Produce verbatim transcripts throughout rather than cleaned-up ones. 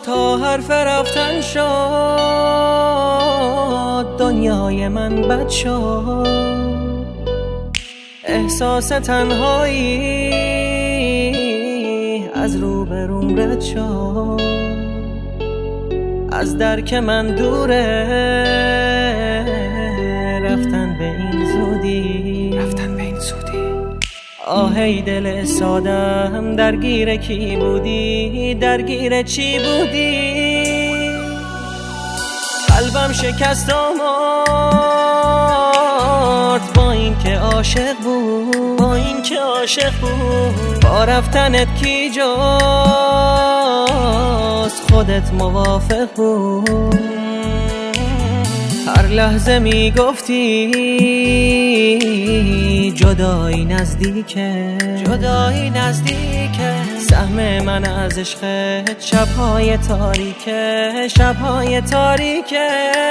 تا حرف رفتن شد دنیای من بد شد، احساس تنهایی از روبروم رد شد، از درک من دوره رفتن به این زودی، رفتن به این زودی. آهی دل سادم درگیر کی بودی، درگیر چی بودی؟ قلبم شکست آمرد با این که عاشق بود، با این که عاشق بود. با رفتنت کی جاست خودت موافق بود؟ هر لحظه میگفتی جدایی نزدیکه، جدایی نزدیکه. سهم من از عشقت شبهای تاریکه، شبهای تاریکه.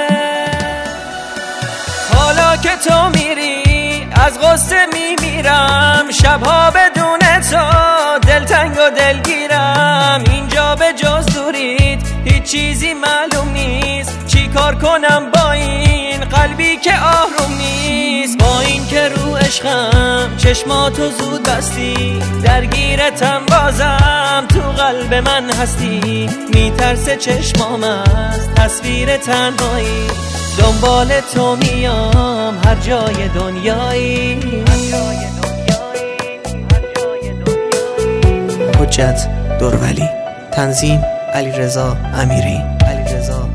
حالا که تو میری از غصه میمیرم، شبها بدون تو دلتنگ و دلگیرم. اینجا به جز دوریت هیچ چیزی معلوم نیست، چی کار کنم با این قلبی که آروم نیست؟ با این که رو عشقم چشماتو زود بستی، درگیرتم بازم تو قلب من هستی. میترسه چشمام از تصویر تنهایی، دنبال تو میام هر جای دنیایی. حجت دورولی، تنظیم علیرضا امیری. علیرضا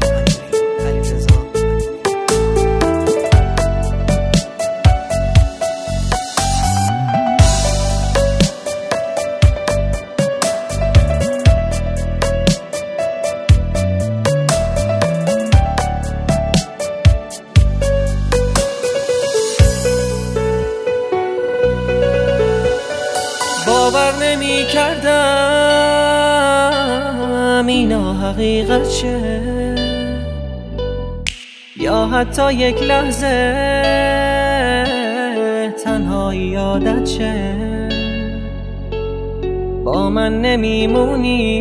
باور نمی کردم اینا حقیقت شه، یا حتی یک لحظه تنهایی یادت شه. با من نمیمونی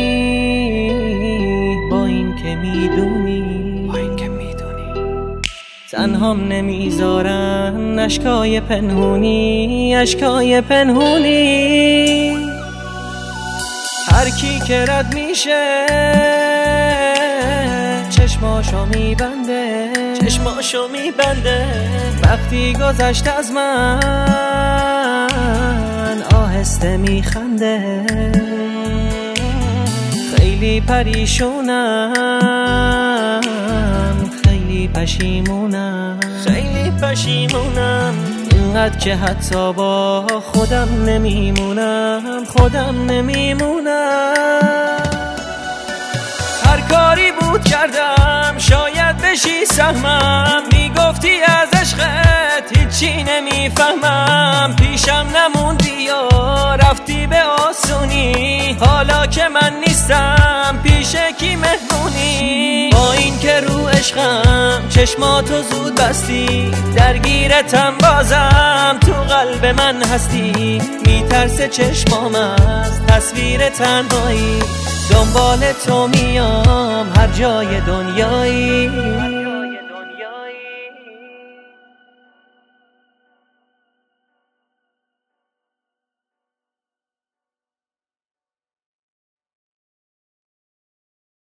با این که میدونی، با این که میدونی تنهام نمیذارن اشکای پنهونی، اشکای پنهونی. هر کی که رد میشه چشماشو میبنده، چشماشو میبنده. وقتی گذشت از من آهسته میخنده. خیلی پریشونم، خیلی پشیمونم، خیلی پشیمونم. اینقدر که حتی با خودم نمیمونم، خودم نمیمونم. هر کاری بود کردم شاید بشی سهمم، میگفتی از عشقت هیچی نمیفهمم. پیشم نموندی یا رفتی به آسونی، حالا که من نیستم پیش کی مهمونی؟ با این که رو عشقم چشماتو زود بستی، درگیرتم بازم تو قلب من هستی. میترسه چشمام از تصویر تنهایی، دنبال تو میام هر جای دنیایی.